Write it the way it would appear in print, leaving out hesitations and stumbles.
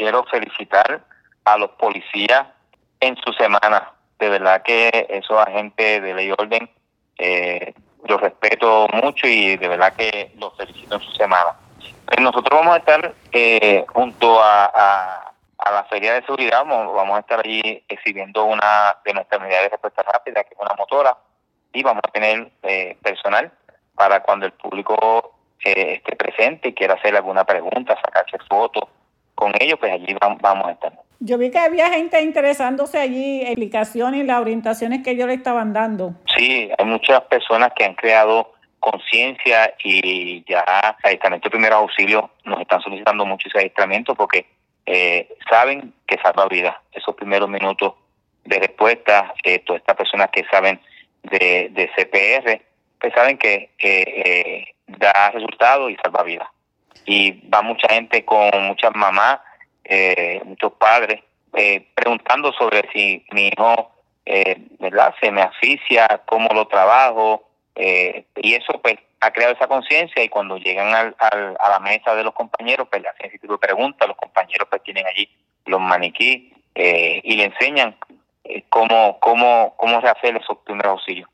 quiero felicitar a los policías en su semana. De verdad que esos agentes de ley y orden los respeto mucho y de verdad que los felicito en su semana. Nosotros vamos a estar junto a la Feria de Seguridad, vamos a estar allí exhibiendo una de nuestras unidades de respuesta rápida, que es una motora, y vamos a tener personal para cuando el público esté presente y quiera hacer alguna pregunta, sacarse fotos con ellos, pues allí vamos a estar. Yo vi que había gente interesándose allí en explicaciones y las orientaciones que ellos le estaban dando. Sí, hay muchas personas que han creado conciencia y ya adiestramiento de primeros auxilios nos están solicitando mucho ese adiestramiento porque saben que salva vidas. Esos primeros minutos de respuesta, todas estas personas que saben de CPR, pues saben que da resultados y salva vidas. Y va mucha gente con muchas mamás, muchos padres, preguntando sobre si mi hijo ¿verdad? Se me asfixia, cómo lo trabajo, y eso pues ha creado esa conciencia y cuando llegan a la mesa de los compañeros pues le hacen ese tipo de preguntas, los compañeros pues tienen allí los maniquí y le enseñan cómo se hacen esos primeros auxilios.